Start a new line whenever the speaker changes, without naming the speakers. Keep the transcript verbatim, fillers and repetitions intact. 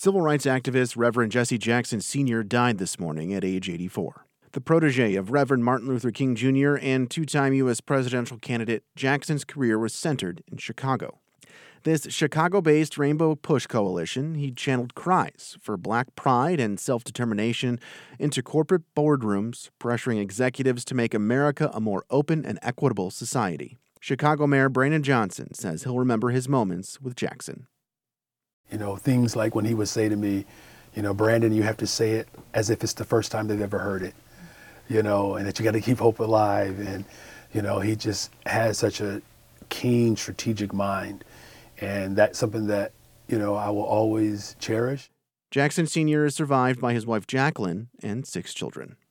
Civil rights activist Reverend Jesse Jackson Senior died this morning at age eighty-four. The protege of Reverend Martin Luther King Junior and two-time U S presidential candidate, Jackson's career was centered in Chicago. This Chicago-based Rainbow Push Coalition, he channeled cries for black pride and self-determination into corporate boardrooms, pressuring executives to make America a more open and equitable society. Chicago Mayor Brandon Johnson says he'll remember his moments with Jackson.
You know, things like when he would say to me, you know, Brandon, you have to say it as if it's the first time they've ever heard it, you know, and that you got to keep hope alive. And, you know, he just has such a keen strategic mind. And that's something that, you know, I will always cherish.
Jackson Senior is survived by his wife Jacqueline and six children.